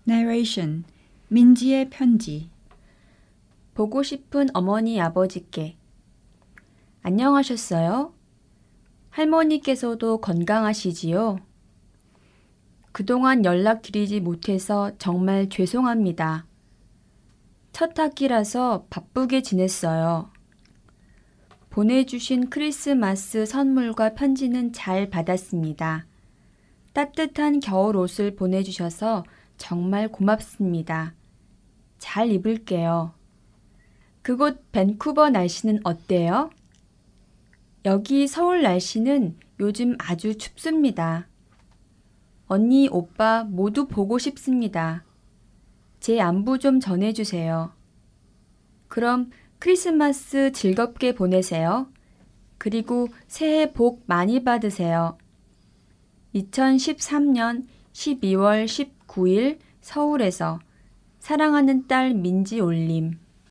Narration. 민지의 편지. 보고 싶은 어머니 아버지께. 안녕하셨어요? 할머니께서도 건강하시지요? 그동안 연락드리지 못해서 정말 죄송합니다. 첫 학기라서 바쁘게 지냈어요. 보내주신 크리스마스 선물과 편지는 잘 받았습니다. 따뜻한 겨울 옷을 보내주셔서 정말 고맙습니다. 잘 입을게요. 그곳 밴쿠버 날씨는 어때요? 여기 서울 날씨는 요즘 아주 춥습니다. 언니, 오빠 모두 보고 싶습니다. 제 안부 좀 전해주세요. 그럼 크리스마스 즐겁게 보내세요. 그리고 새해 복 많이 받으세요. 2013년 12월 19일 서울에서 사랑하는 딸 민지 올림.